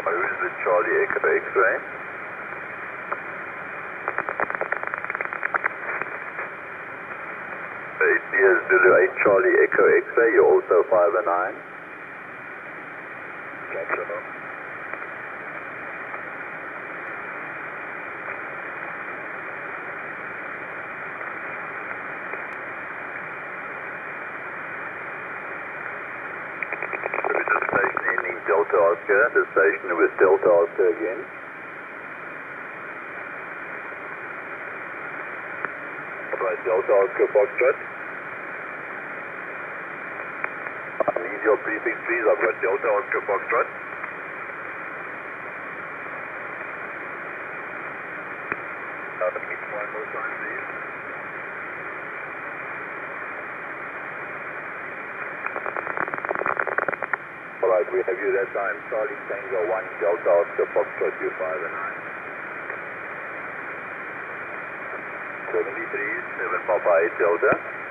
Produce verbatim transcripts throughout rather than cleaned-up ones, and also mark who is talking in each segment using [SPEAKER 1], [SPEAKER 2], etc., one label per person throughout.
[SPEAKER 1] Who's with Charlie Echo X-ray? India Zulu eight Charlie Echo X-ray, you're also five and nine. Gotcha. Delta Oscar, the station with Delta Oscar again. Right, Delta Oscar Foxtrot. I need your prefix please, I've got Delta Oscar Foxtrot. Uh, one more time please. Alright, we have you that time. Charlie Tango one Delta Oscar Foxtrot, you five and nine. seventy-three, seven Papa eight Delta.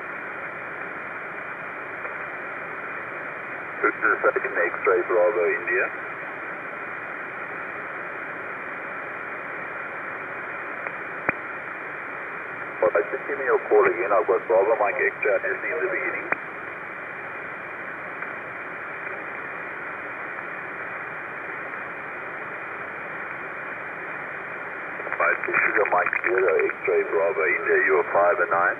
[SPEAKER 1] Took to the second X-ray Bravo India. Alright, just give me your call again. I've got Bravo Mike X-ray just in the beginning. Sugar Mike Zero, X-ray Bravo India, you are five and nine.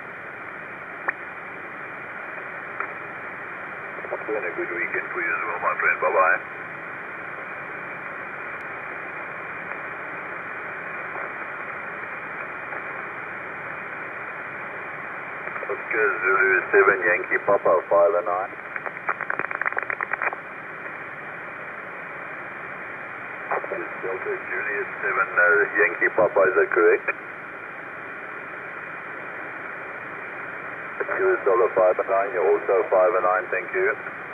[SPEAKER 1] It's been a good weekend for you as well, my friend. Bye-bye. Oscar Zulu seven Yankee Papa, five and nine. Delta Juliet seven uh, Yankee Papa, is that correct? U S dollar five and nine, you're also five and nine, thank you.